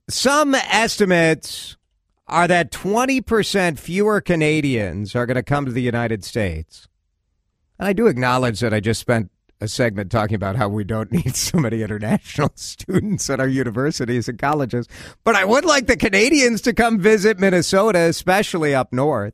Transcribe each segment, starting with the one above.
Some estimates are that 20% fewer Canadians are going to come to the United States. And I do acknowledge that I just spent a segment talking about how we don't need so many international students at our universities and colleges. But I would like the Canadians to come visit Minnesota, especially up north.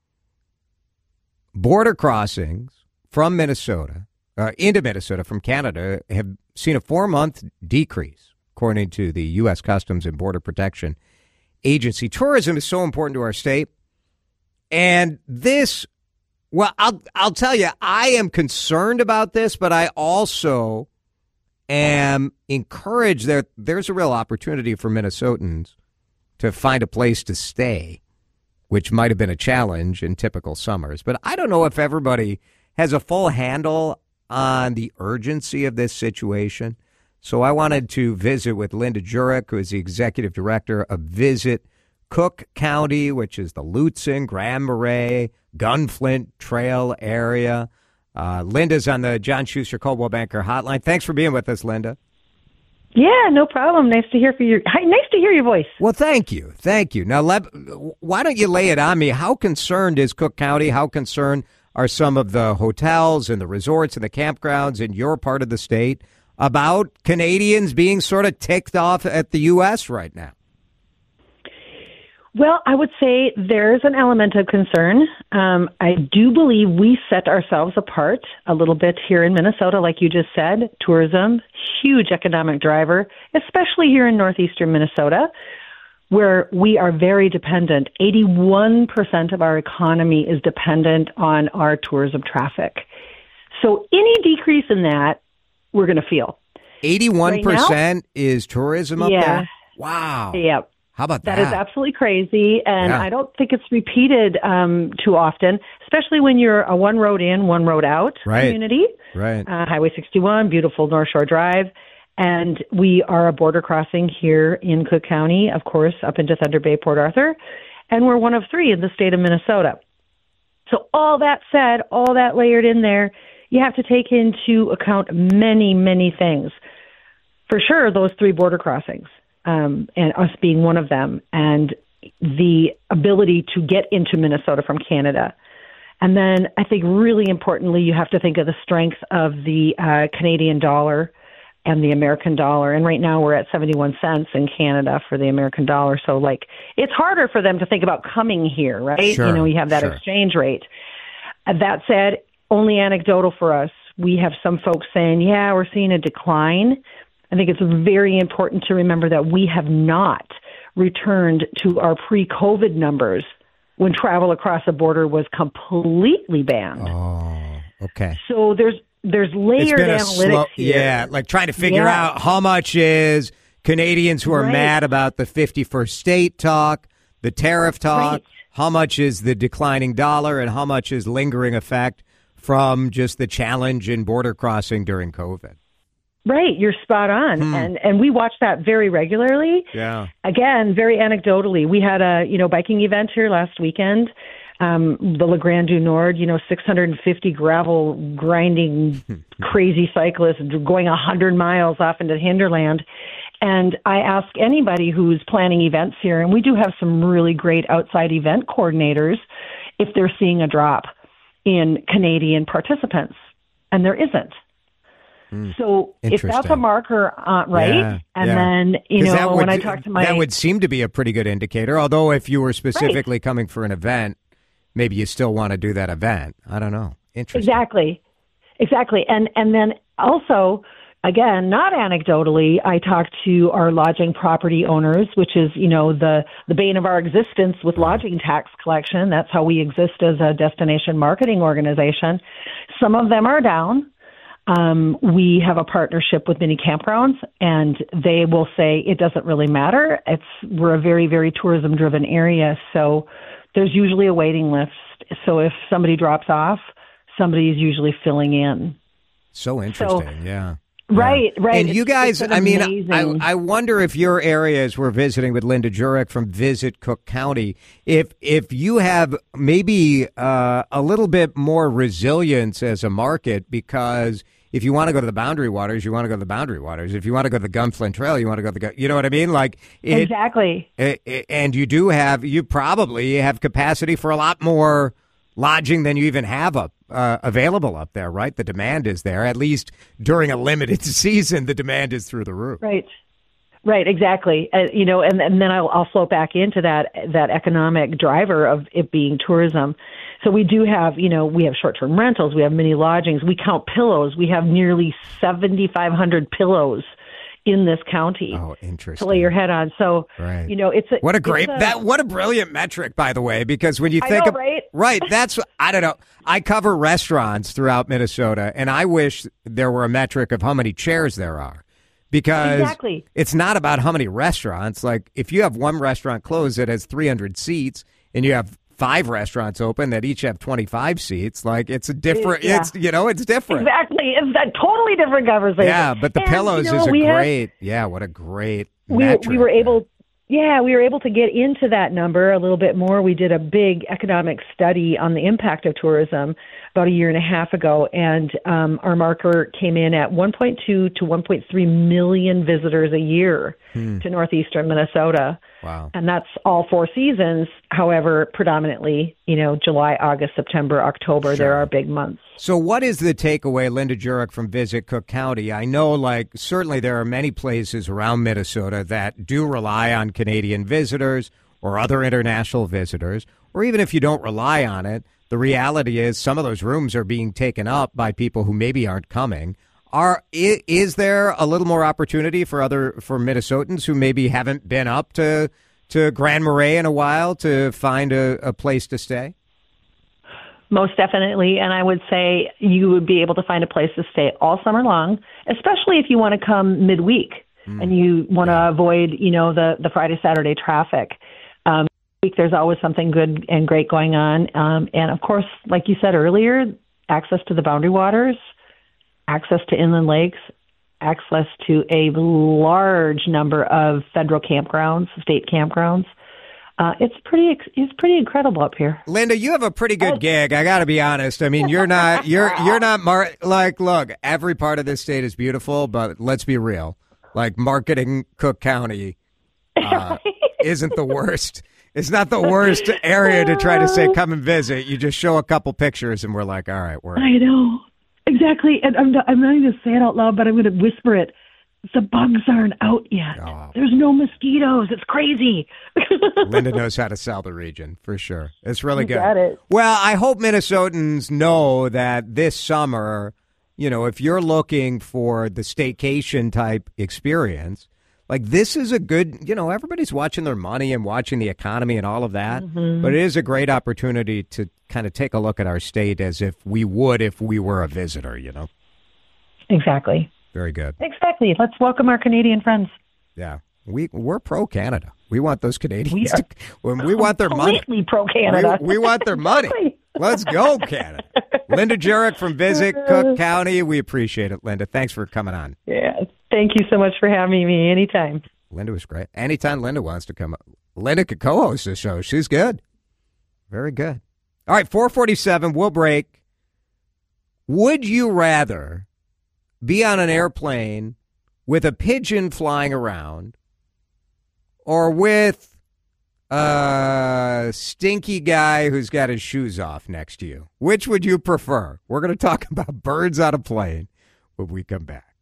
Border crossings from Minnesota, into Minnesota from Canada have seen a 4-month decrease, according to the U.S. Customs and Border Protection Agency. Tourism is so important to our state. And this, well, I'll tell you, I am concerned about this, but I also am encouraged that there's a real opportunity for Minnesotans to find a place to stay, which might have been a challenge in typical summers. But I don't know if everybody has a full handle on the urgency of this situation. So I wanted to visit with Linda Jurek, who is the executive director of Visit Cook County, which is the Lutsen, Grand Marais, Gunflint Trail area. Linda's on the John Schuster Coldwell Banker hotline. Thanks for being with us, Linda. Yeah, no problem. Nice to hear your voice. Well, thank you. Thank you. Now, why don't you lay it on me? How concerned is Cook County? How concerned are some of the hotels and the resorts and the campgrounds in your part of the state about Canadians being sort of ticked off at the U.S. right now? Well, I would say there's an element of concern. I do believe we set ourselves apart a little bit here in Minnesota, like you just said. Tourism, huge economic driver, especially here in northeastern Minnesota, where we are very dependent. 81% of our economy is dependent on our tourism traffic. So any decrease in that, we're going to feel. 81% right is tourism up there? Wow. Yeah. How about that? That is absolutely crazy, and I don't think it's repeated too often, especially when you're a one road in, one road out community. Right. Highway 61, beautiful North Shore Drive, and we are a border crossing here in Cook County, of course, up into Thunder Bay, Port Arthur, and we're one of 3 in the state of Minnesota. So all that said, all that layered in there, you have to take into account many, many things. For sure, those 3 border crossings. And us being one of them, and the ability to get into Minnesota from Canada. And then I think really importantly, you have to think of the strength of the Canadian dollar and the American dollar. And right now we're at 71 cents in Canada for the American dollar. So, like, it's harder for them to think about coming here, right? Sure, you know, you have that exchange rate. That said, only anecdotal for us. We have some folks saying, yeah, we're seeing a decline. I think it's very important to remember that we have not returned to our pre-COVID numbers when travel across the border was completely banned. Oh, okay. So there's layered analytics here. Yeah, like trying to figure out how much is Canadians who are mad about the 51st state talk, the tariff talk, how much is the declining dollar, and how much is lingering effect from just the challenge in border crossing during COVID. Right, you're spot on, and we watch that very regularly. Yeah. Again, very anecdotally, we had a biking event here last weekend, the Le Grand du Nord. 650 gravel grinding, crazy cyclists going 100 miles off into the hinterland. And I ask anybody who's planning events here, and we do have some really great outside event coordinators, if they're seeing a drop in Canadian participants, and there isn't. So if that's a marker, then, when I talk to that would seem to be a pretty good indicator. Although if you were specifically coming for an event, maybe you still want to do that event. I don't know. Interesting. Exactly. And then also, again, not anecdotally, I talk to our lodging property owners, which is, the bane of our existence with lodging tax collection. That's how we exist as a destination marketing organization. Some of them are down. We have a partnership with many campgrounds, and they will say it doesn't really matter. We're a very, very tourism-driven area, so there's usually a waiting list. So if somebody drops off, somebody is usually filling in. So interesting, yeah. Right. And you guys, I wonder if your areas, we're visiting with Linda Jurek from Visit Cook County, if you have maybe a little bit more resilience as a market, because if you want to go to the Boundary Waters, you want to go to the Boundary Waters. If you want to go to the Gunflint Trail, you want to go to the you know what I mean? Like Exactly. And you probably have capacity for a lot more lodging than you even have available up there, right? The demand is there. At least during a limited season, the demand is through the roof. Right, exactly. And then I'll float back into that economic driver of it being tourism. So we do have, we have short-term rentals, we have mini lodgings, we count pillows. We have nearly 7,500 pillows in this county. Oh, interesting. To lay your head on. So, right. What a brilliant metric, by the way, because when you think right, that's, I don't know. I cover restaurants throughout Minnesota, and I wish there were a metric of how many chairs there are. Because It's not about how many restaurants. Like, if you have one restaurant closed that has 300 seats and you have 5 restaurants open that each have 25 seats, like, it's a different, it's different. Exactly. It's a totally different conversation. Yeah, but the pillows is what a great metric. We were able to get into that number a little bit more. We did a big economic study on the impact of tourism about a year and a half ago, and our marker came in at 1.2 to 1.3 million visitors a year to northeastern Minnesota. Wow. And that's all 4 seasons. However, predominantly, July, August, September, October, Sure. There are big months. So what is the takeaway, Linda Jurek from Visit Cook County? I know, certainly there are many places around Minnesota that do rely on Canadian visitors or other international visitors, or even if you don't rely on it, the reality is some of those rooms are being taken up by people who maybe aren't coming. Is there a little more opportunity for Minnesotans who maybe haven't been up to Grand Marais in a while to find a place to stay? Most definitely, and I would say you would be able to find a place to stay all summer long, especially if you want to come midweek and you want to avoid, the Friday, Saturday traffic. There's always something good and great going on. And of course, like you said earlier, access to the Boundary Waters, access to inland lakes, access to a large number of federal campgrounds, state campgrounds. It's pretty incredible up here. Linda, you have a pretty good gig. I got to be honest. I mean, you're not look, every part of this state is beautiful, but let's be real. Like, marketing Cook County isn't the worst. It's not the worst area to try to say, come and visit. You just show a couple pictures and we're like, all right, I know. Exactly. And I'm not going to say it out loud, but I'm going to whisper it. The bugs aren't out yet. Oh. There's no mosquitoes. It's crazy. Linda knows how to sell the region, for sure. It's really good. Got it. Well, I hope Minnesotans know that this summer, if you're looking for the staycation type experience, like, this is a good, everybody's watching their money and watching the economy and all of that. Mm-hmm. But it is a great opportunity to kind of take a look at our state as if we would if we were a visitor, Exactly. Very good. Exactly. Let's welcome our Canadian friends. Yeah. We're pro-Canada. We want those Canadians we want their money. Completely pro-Canada. We want their money. Let's go, Canada. Linda Jurek from Visit Cook County. We appreciate it, Linda. Thanks for coming on. Yeah. Thank you so much for having me anytime. Linda was great. Anytime Linda wants to come up. Linda could co-host the show. She's good. Very good. All right, 4:47. We'll break. Would you rather be on an airplane with a pigeon flying around or with a stinky guy who's got his shoes off next to you? Which would you prefer? We're going to talk about birds on a plane when we come back.